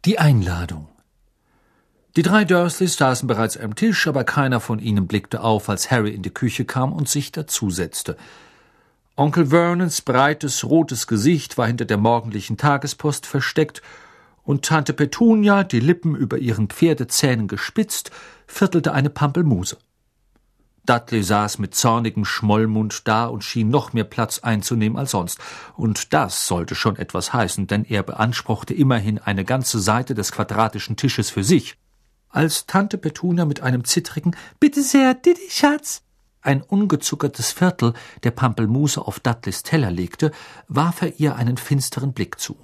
Die Einladung. Die drei Dursleys saßen bereits am Tisch, aber keiner von ihnen blickte auf, als Harry in die Küche kam und sich dazusetzte. Onkel Vernons breites, rotes Gesicht war hinter der morgendlichen Tagespost versteckt, und Tante Petunia, die Lippen über ihren Pferdezähnen gespitzt, viertelte eine Pampelmuse. Dudley saß mit zornigem Schmollmund da und schien noch mehr Platz einzunehmen als sonst. Und das sollte schon etwas heißen, denn er beanspruchte immerhin eine ganze Seite des quadratischen Tisches für sich. Als Tante Petunia mit einem zittrigen »Bitte sehr, Didi, Schatz« ein ungezuckertes Viertel der Pampelmuse auf Dudleys Teller legte, warf er ihr einen finsteren Blick zu.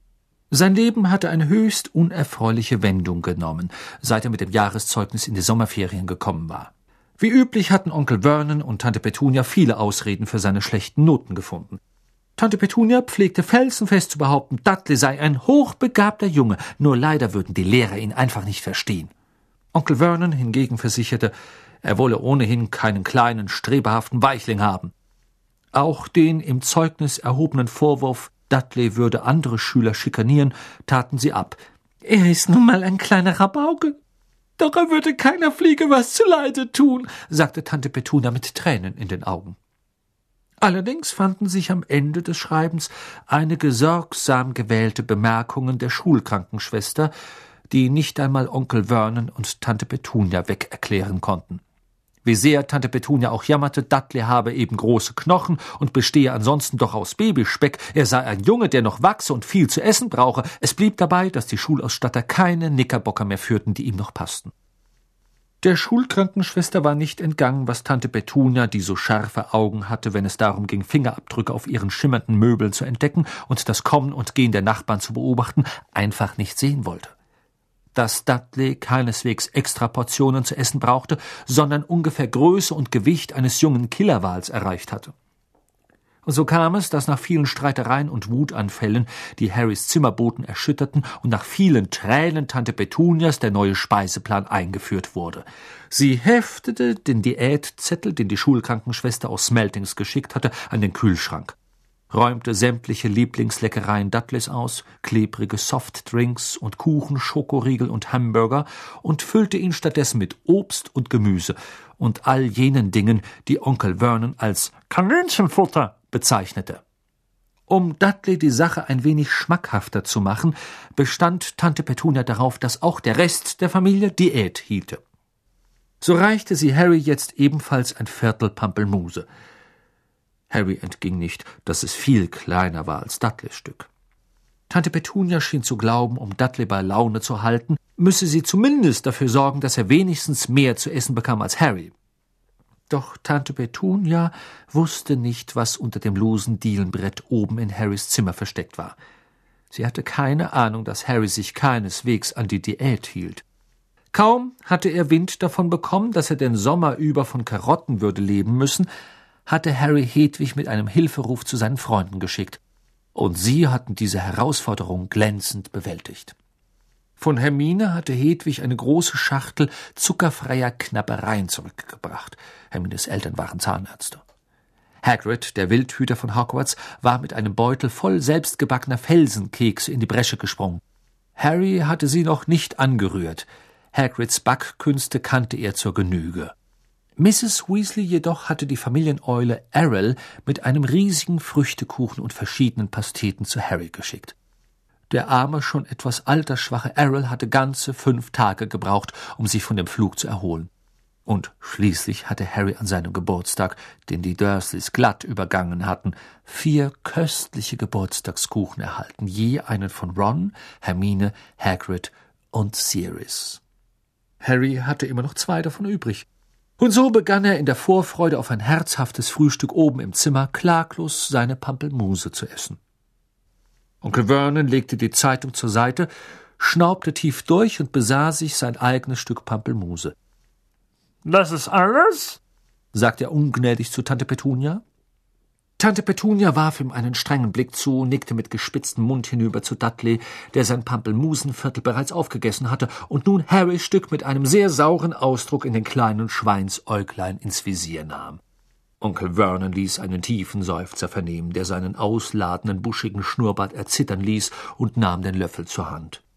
Sein Leben hatte eine höchst unerfreuliche Wendung genommen, seit er mit dem Jahreszeugnis in die Sommerferien gekommen war. Wie üblich hatten Onkel Vernon und Tante Petunia viele Ausreden für seine schlechten Noten gefunden. Tante Petunia pflegte felsenfest zu behaupten, Dudley sei ein hochbegabter Junge, nur leider würden die Lehrer ihn einfach nicht verstehen. Onkel Vernon hingegen versicherte, er wolle ohnehin keinen kleinen, strebehaften Weichling haben. Auch den im Zeugnis erhobenen Vorwurf, Dudley würde andere Schüler schikanieren, taten sie ab. Er ist nun mal ein kleiner Rabauke. Doch er würde keiner Fliege was zuleide tun, sagte Tante Petunia mit Tränen in den Augen. Allerdings fanden sich am Ende des Schreibens einige sorgsam gewählte Bemerkungen der Schulkrankenschwester, die nicht einmal Onkel Vernon und Tante Petunia weg erklären konnten. Wie sehr Tante Petunia auch jammerte, Dudley habe eben große Knochen und bestehe ansonsten doch aus Babyspeck, er sei ein Junge, der noch wachse und viel zu essen brauche. Es blieb dabei, dass die Schulausstatter keine Knickerbocker mehr führten, die ihm noch passten. Der Schulkrankenschwester war nicht entgangen, was Tante Petunia, die so scharfe Augen hatte, wenn es darum ging, Fingerabdrücke auf ihren schimmernden Möbeln zu entdecken und das Kommen und Gehen der Nachbarn zu beobachten, einfach nicht sehen wollte. Dass Dudley keineswegs Extraportionen zu essen brauchte, sondern ungefähr Größe und Gewicht eines jungen Killerwals erreicht hatte. Und so kam es, dass nach vielen Streitereien und Wutanfällen, die Harrys Zimmerboten erschütterten, und nach vielen Tränen Tante Petunias der neue Speiseplan eingeführt wurde. Sie heftete den Diätzettel, den die Schulkrankenschwester aus Smeltings geschickt hatte, an den Kühlschrank, räumte sämtliche Lieblingsleckereien Dudleys aus, klebrige Softdrinks und Kuchen, Schokoriegel und Hamburger, und füllte ihn stattdessen mit Obst und Gemüse und all jenen Dingen, die Onkel Vernon als Kaninchenfutter bezeichnete. Um Dudley die Sache ein wenig schmackhafter zu machen, bestand Tante Petunia darauf, dass auch der Rest der Familie Diät hielte. So reichte sie Harry jetzt ebenfalls ein Viertel Pampelmuse. Harry entging nicht, dass es viel kleiner war als Dudleys Stück. Tante Petunia schien zu glauben, um Dudley bei Laune zu halten, müsse sie zumindest dafür sorgen, dass er wenigstens mehr zu essen bekam als Harry. Doch Tante Petunia wusste nicht, was unter dem losen Dielenbrett oben in Harrys Zimmer versteckt war. Sie hatte keine Ahnung, dass Harry sich keineswegs an die Diät hielt. Kaum hatte er Wind davon bekommen, dass er den Sommer über von Karotten würde leben müssen, hatte Harry Hedwig mit einem Hilferuf zu seinen Freunden geschickt, und sie hatten diese Herausforderung glänzend bewältigt. Von Hermine hatte Hedwig eine große Schachtel zuckerfreier Knabbereien zurückgebracht. Hermines Eltern waren Zahnärzte. Hagrid, der Wildhüter von Hogwarts, war mit einem Beutel voll selbstgebackener Felsenkekse in die Bresche gesprungen. Harry hatte sie noch nicht angerührt. Hagrids Backkünste kannte er zur Genüge. Mrs. Weasley jedoch hatte die Familieneule Errol mit einem riesigen Früchtekuchen und verschiedenen Pasteten zu Harry geschickt. Der arme, schon etwas altersschwache Errol hatte ganze 5 Tage gebraucht, um sich von dem Flug zu erholen. Und schließlich hatte Harry an seinem Geburtstag, den die Dursleys glatt übergangen hatten, 4 köstliche Geburtstagskuchen erhalten, je einen von Ron, Hermine, Hagrid und Sirius. Harry hatte immer noch 2 davon übrig. Und so begann er in der Vorfreude auf ein herzhaftes Frühstück oben im Zimmer klaglos seine Pampelmuse zu essen. Onkel Vernon legte die Zeitung zur Seite, schnaubte tief durch und besah sich sein eigenes Stück Pampelmuse. »Das ist alles?« sagte er ungnädig zu Tante Petunia. Tante Petunia warf ihm einen strengen Blick zu, nickte mit gespitztem Mund hinüber zu Dudley, der sein Pampelmusenviertel bereits aufgegessen hatte und nun Harrys Stück mit einem sehr sauren Ausdruck in den kleinen Schweinsäuglein ins Visier nahm. Onkel Vernon ließ einen tiefen Seufzer vernehmen, der seinen ausladenden, buschigen Schnurrbart erzittern ließ, und nahm den Löffel zur Hand.